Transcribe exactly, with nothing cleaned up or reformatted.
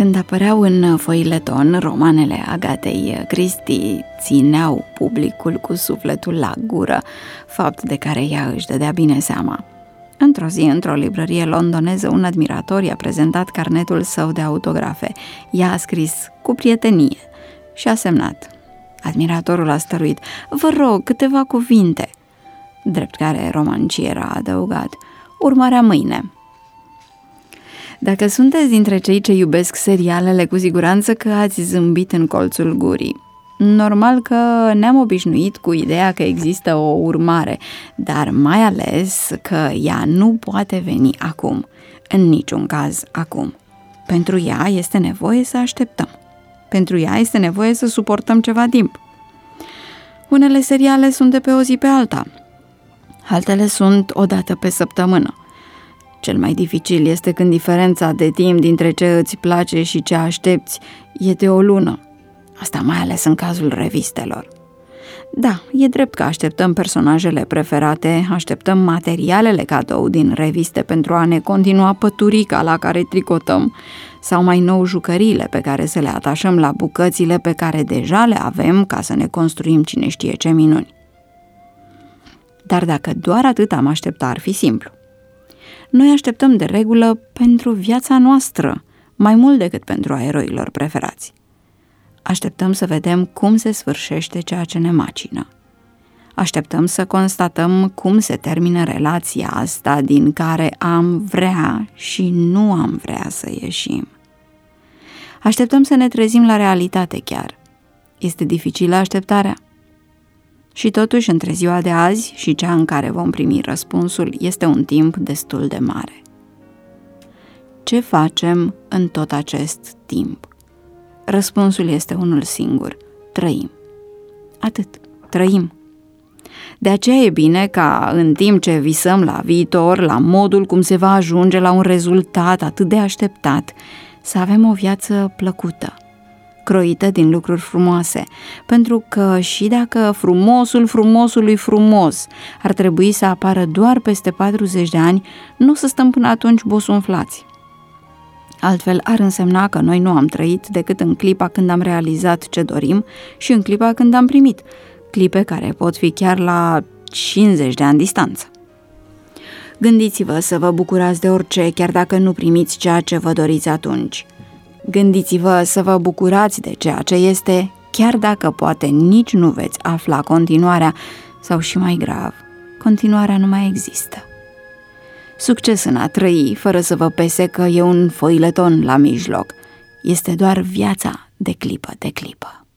Când apăreau în foileton, romanele Agatei Christie țineau publicul cu sufletul la gură, fapt de care ea își dădea bine seama. Într-o zi, într-o librărie londoneză, un admirator i-a prezentat carnetul său de autografe. Ea a scris cu prietenie și a semnat. Admiratorul a stăruit: "Vă rog, câteva cuvinte." Drept care romanciera a adăugat: "Urmarea mâine." Dacă sunteți dintre cei ce iubesc serialele, cu siguranță că ați zâmbit în colțul gurii. Normal că ne-am obișnuit cu ideea că există o urmare, dar mai ales că ea nu poate veni acum, în niciun caz acum. Pentru ea este nevoie să așteptăm. Pentru ea este nevoie să suportăm ceva timp. Unele seriale sunt de pe o zi pe alta, altele sunt o dată pe săptămână. Cel mai dificil este când diferența de timp dintre ce îți place și ce aștepți e de o lună. Asta mai ales în cazul revistelor. Da, e drept că așteptăm personajele preferate, așteptăm materialele cadou din reviste pentru a ne continua păturica la care tricotăm, sau mai nou jucăriile pe care să le atașăm la bucățile pe care deja le avem ca să ne construim cine știe ce minuni. Dar dacă doar atât am aștepta, ar fi simplu. Noi așteptăm de regulă pentru viața noastră, mai mult decât pentru a eroilor preferați. Așteptăm să vedem cum se sfârșește ceea ce ne macină. Așteptăm să constatăm cum se termină relația asta din care am vrea și nu am vrea să ieșim. Așteptăm să ne trezim la realitate chiar. Este dificilă așteptarea? Și totuși, între ziua de azi și cea în care vom primi răspunsul, este un timp destul de mare. Ce facem în tot acest timp? Răspunsul este unul singur: trăim. Atât, trăim. De aceea e bine ca, în timp ce visăm la viitor, la modul cum se va ajunge la un rezultat atât de așteptat, să avem o viață plăcută, croită din lucruri frumoase, pentru că și dacă frumosul frumosului frumos ar trebui să apară doar peste patruzeci de ani, nu o să stăm până atunci bosunflați. Altfel ar însemna că noi nu am trăit decât în clipa când am realizat ce dorim și în clipa când am primit, clipe care pot fi chiar la cincizeci de ani distanță. Gândiți-vă să vă bucurați de orice, chiar dacă nu primiți ceea ce vă doriți atunci. Gândiți-vă să vă bucurați de ceea ce este, chiar dacă poate nici nu veți afla continuarea, sau și mai grav, continuarea nu mai există. Succes în a trăi, fără să vă pese că e un foileton la mijloc. Este doar viața de clipă de clipă.